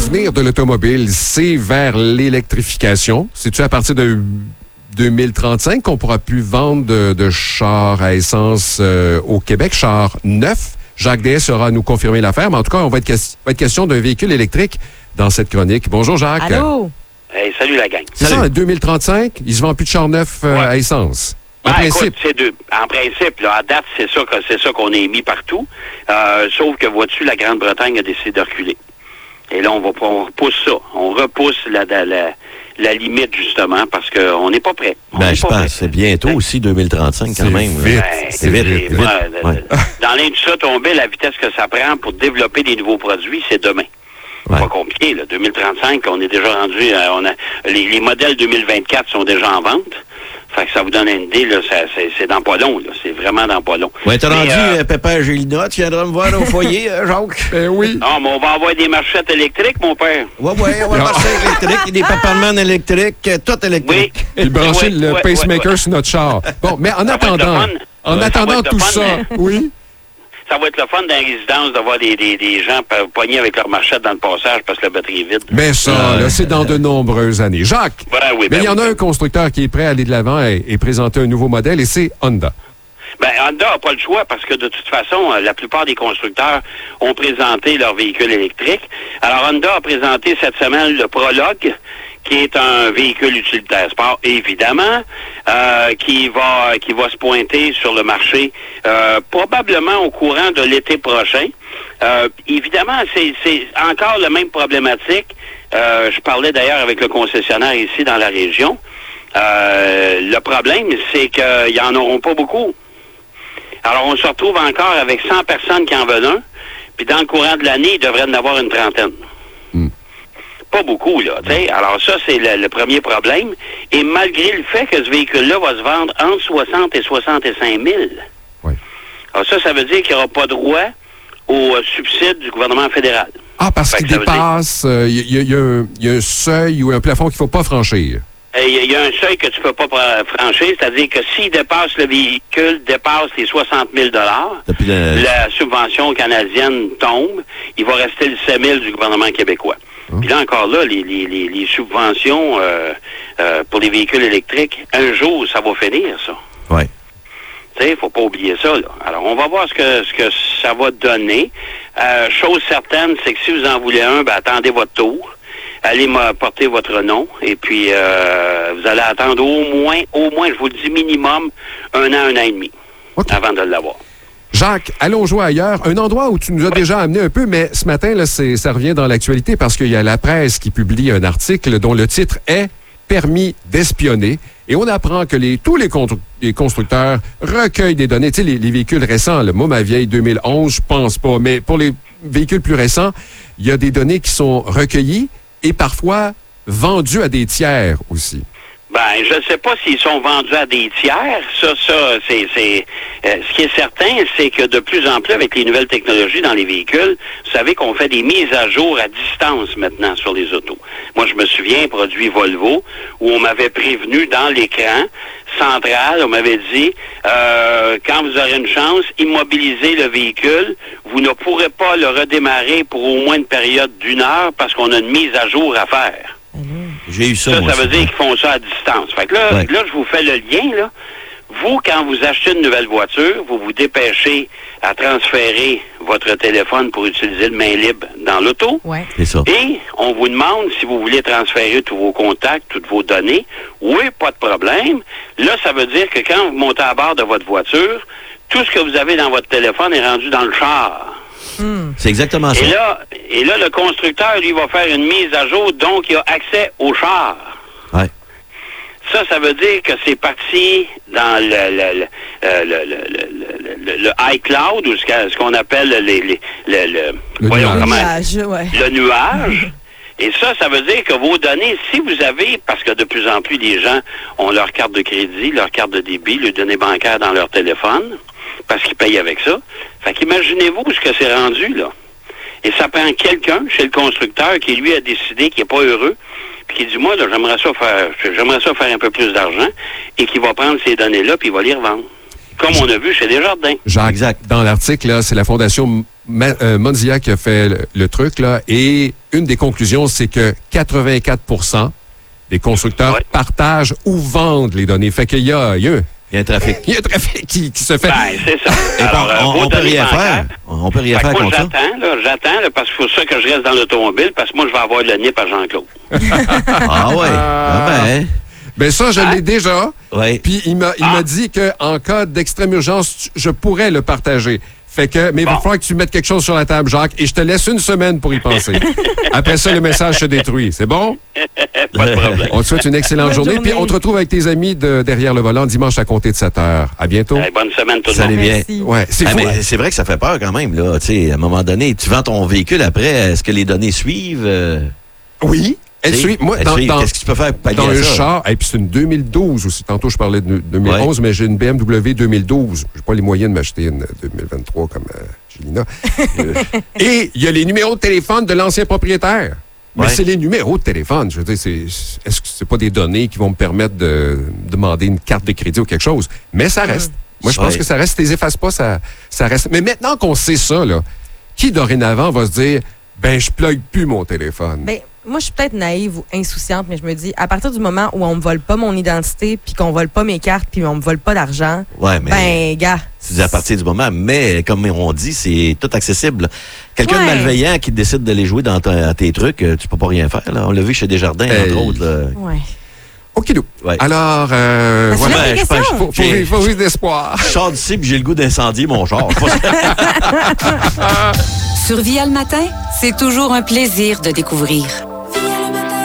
l'avenir de l'automobile, c'est vers l'électrification. C'est-tu à partir de 2035 qu'on pourra plus vendre de chars à essence au Québec, chars neufs? Jacques Des saura nous confirmer l'affaire, mais en tout cas, on va être question d'un véhicule électrique dans cette chronique. Bonjour, Jacques. Allô? Hey, salut la gang. C'est ça, en 2035, il se vend plus de chars neufs à essence. En principe. Écoute, en principe, là, à date, c'est ça qu'on a émis partout. Sauf que, vois-tu, la Grande-Bretagne a décidé de reculer. Et là, on repousse ça. On repousse la limite, justement, parce qu'on n'est pas prêt. Je pense que c'est bientôt aussi 2035 quand même. Vite. C'est vite. Dans l'industrie automobile, la vitesse que ça prend pour développer des nouveaux produits, c'est demain. C'est pas compliqué, là. 2035, on est déjà rendu... les modèles 2024 sont déjà en vente. Fait que ça vous donne une idée, là, c'est dans pas long, là. C'est vraiment dans pas long. Ouais, t'as rendu Pépin Gélina, tu viendras me voir au foyer, Jacques? Ben oui. Non, mais on va avoir des marchettes électriques, mon père. Ouais, on va marcher électrique, des paparmans électriques, tout électrique. Oui. Puis brancher le pacemaker sur notre char. Bon, mais en attendant tout ça, oui. Ça va être le fun dans les résidences de voir des gens poignés avec leur marchette dans le passage parce que la batterie est vide. Mais ça, là, c'est dans de nombreuses années. Jacques, mais il y en a un constructeur qui est prêt à aller de l'avant et présenter un nouveau modèle, et c'est Honda. Honda n'a pas le choix parce que de toute façon, la plupart des constructeurs ont présenté leur véhicule électrique. Alors, Honda a présenté cette semaine le Prologue, qui est un véhicule utilitaire sport, évidemment, qui va se pointer sur le marché probablement au courant de l'été prochain. Évidemment, c'est encore la même problématique. Je parlais d'ailleurs avec le concessionnaire ici dans la région. Le problème, c'est qu'ils n'en auront pas beaucoup. Alors, on se retrouve encore avec 100 personnes qui en veulent un, puis dans le courant de l'année, il devrait en avoir une trentaine. Pas beaucoup, là. T'sais. Alors ça, c'est le premier problème. Et malgré le fait que ce véhicule-là va se vendre entre 60 et 65 000, alors ça veut dire qu'il n'y aura pas droit au subside du gouvernement fédéral. Ah, parce qu'il dépasse, il y a un seuil ou un plafond qu'il ne faut pas franchir. Il y a un seuil que tu ne peux pas franchir, c'est-à-dire que s'il dépasse, le véhicule dépasse les 60 000 la subvention canadienne tombe, il va rester le 7 000 du gouvernement québécois. Puis là, encore là, les subventions pour les véhicules électriques, un jour, ça va finir, ça. Oui. Tu sais, il ne faut pas oublier ça, là. Alors, on va voir ce que ça va donner. Chose certaine, c'est que si vous en voulez un, attendez votre tour. Allez porter votre nom. Et puis, vous allez attendre au moins, je vous le dis, minimum, un an et demi avant de l'avoir. Jacques, allons jouer ailleurs. Un endroit où tu nous as déjà amené un peu, mais ce matin, là, ça revient dans l'actualité parce qu'il y a la presse qui publie un article dont le titre est « Permis d'espionner ». Et on apprend que tous les constructeurs recueillent des données. Tu sais, les véhicules récents, moi, ma vieille 2011, je pense pas. Mais pour les véhicules plus récents, il y a des données qui sont recueillies et parfois vendues à des tiers aussi. Je ne sais pas s'ils sont vendus à des tiers. Ça, c'est ce qui est certain, c'est que de plus en plus, avec les nouvelles technologies dans les véhicules, vous savez qu'on fait des mises à jour à distance maintenant sur les autos. Moi, je me souviens, produit Volvo, où on m'avait prévenu dans l'écran central, on m'avait dit, quand vous aurez une chance, immobilisez le véhicule, vous ne pourrez pas le redémarrer pour au moins une période d'1 heure parce qu'on a une mise à jour à faire. J'ai eu ça, ça veut dire qu'ils font ça à distance. Fait que là, je vous fais le lien, là. Vous, quand vous achetez une nouvelle voiture, vous vous dépêchez à transférer votre téléphone pour utiliser le main libre dans l'auto. Ouais. C'est ça. Et on vous demande si vous voulez transférer tous vos contacts, toutes vos données. Oui, pas de problème. Là, ça veut dire que quand vous montez à bord de votre voiture, tout ce que vous avez dans votre téléphone est rendu dans le char. C'est exactement ça. Et là, le constructeur, lui, va faire une mise à jour, donc il a accès au char. Ouais. Ça veut dire que c'est parti dans le iCloud, ou ce qu'on appelle le nuage. Et ça veut dire que vos données, si vous avez, parce que de plus en plus des gens ont leur carte de crédit, leur carte de débit, leurs données bancaires dans leur téléphone, parce qu'ils payent avec ça. Fait qu'imaginez-vous ce que c'est rendu, là. Et ça prend quelqu'un chez le constructeur qui, lui, a décidé qu'il n'est pas heureux, puis qui dit, moi, là, j'aimerais ça faire un peu plus d'argent, et qui va prendre ces données-là, puis il va les revendre. Comme on a vu chez Desjardins. Jacques, exact. Dans l'article, là, c'est la Fondation Monzia qui a fait le truc, là, et une des conclusions, c'est que 84% des constructeurs partagent ou vendent les données. Fait qu'il y a un trafic. Il y a un trafic qui se fait. Ben, c'est ça. Alors, on peut rien faire. On peut rien faire moi, contre ça. J'attends, là, parce qu'il faut ça que je reste dans l'automobile, parce que moi, je vais avoir le nez par Jean-Claude. Ah ouais. Ben ça, je l'ai déjà. Ouais. Puis il m'a dit qu'en cas d'extrême urgence, je pourrais le partager. Fait que, mais il va falloir que tu mettes quelque chose sur la table, Jacques, et je te laisse une semaine pour y penser. Après ça, le message se détruit. C'est bon? Pas de problème. On te souhaite une excellente journée. Puis on te retrouve avec tes amis de Derrière le volant dimanche à compter de 7h. À bientôt. Bonne semaine tout le monde. Salut bien. Ouais, c'est fou. Mais c'est vrai que ça fait peur quand même, là. Tu sais, à un moment donné, tu vends ton véhicule après, est-ce que les données suivent? Oui. Moi, qu'est-ce que tu peux faire pour pallier dans à un ça? char, et puis c'est une 2012 aussi. Tantôt, je parlais de 2011, mais j'ai une BMW 2012. Je n'ai pas les moyens de m'acheter une 2023 comme Gélina. Et il y a les numéros de téléphone de l'ancien propriétaire. Mais c'est les numéros de téléphone. Je veux dire, est-ce que c'est pas des données qui vont me permettre de demander une carte de crédit ou quelque chose? Mais ça reste. Moi, je pense que ça reste. Si tu les effaces pas, ça reste. Mais maintenant qu'on sait ça, là, qui dorénavant va se dire, ben, je plug plus mon téléphone? Ben, moi, je suis peut-être naïve ou insouciante, mais je me dis, à partir du moment où on me vole pas mon identité, puis qu'on vole pas mes cartes, puis on me vole pas d'argent, ben, gars. C'est à partir du moment, mais comme on dit, c'est tout accessible. Quelqu'un de malveillant qui décide de les jouer dans tes trucs, tu peux pas rien faire. Là. On l'a vu chez Desjardins, entre autres. Là. Ouais. OK, ouais. Alors, voilà. Faut vivre d'espoir. Je sors d'ici puis j'ai le goût d'incendier mon char. Sur Via le matin, c'est toujours un plaisir de découvrir.